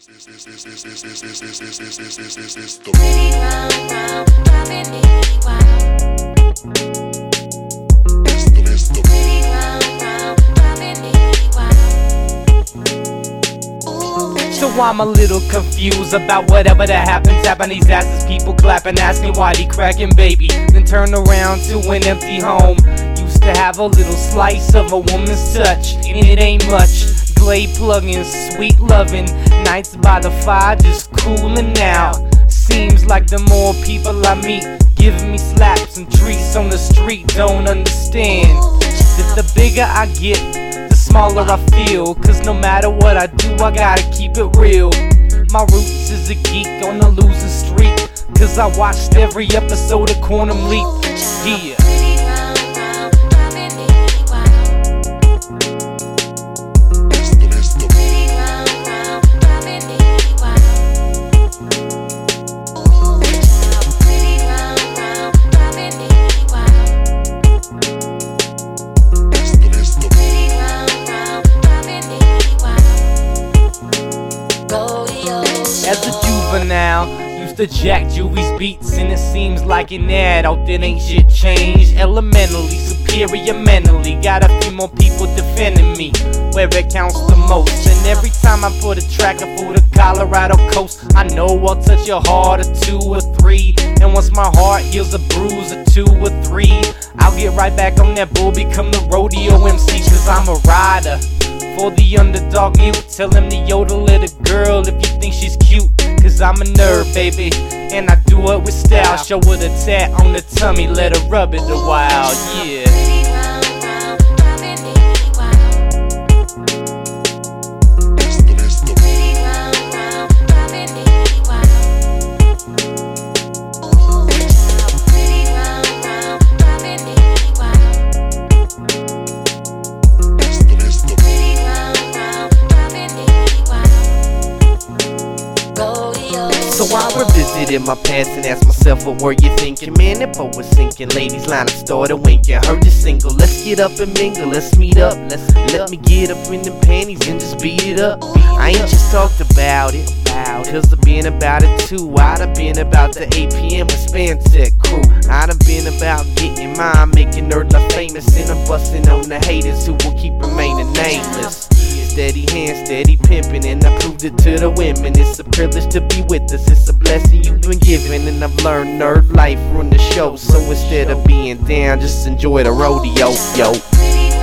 So I'm a little confused about whatever that happens. Tapping these asses, people clapping, asking why they cracking, baby. Then turn around to an empty home. Used to have a little slice of a woman's touch, and it ain't much. Glade plugging, sweet loving, nights by the fire just cooling out. Seems like the more people I meet, giving me slaps and treats on the street. Don't understand that the bigger I get, the smaller I feel. Cause no matter what I do, I gotta keep it real. My roots is a geek on the losing streak, cause I watched every episode of Quantum Leap. Yeah. As a juvenile, used to jack Juvie's beats, and it seems like an adult that ain't shit changed. Elementally, superior mentally, got a few more people defending me where it counts the most. And every time I put a track up for the Colorado coast, I know I'll touch your heart or 2 or 3. And once my heart heals a bruise or 2 or 3, I'll get right back on that bull, become the rodeo MC. Cause I'm a rider for the underdog mute. Tell him to yodel at a girl if you think she's cute. Cause I'm a nerd, baby, and I do it with style. Show her the tat on the tummy, let her rub it a while, yeah. So I revisited my past and asked myself, what were you thinking? Man, that boat was sinking. Ladies line up, started winking. Heard you single, let's get up and mingle. Let's meet up, let me get up in them panties and just beat it up. I ain't just talked about it, cause I've been about it too. I'd have been about the APM with Spantech crew. I'd have been about getting mine, making Nerd Life famous. And I'm busting on the haters who will keep remaining nameless. Steady hand, steady pimping, and I proved it to the women. It's a privilege to be with us, it's a blessing you've been given. And I've learned nerd life from the show, so instead of being down, just enjoy the rodeo, yo.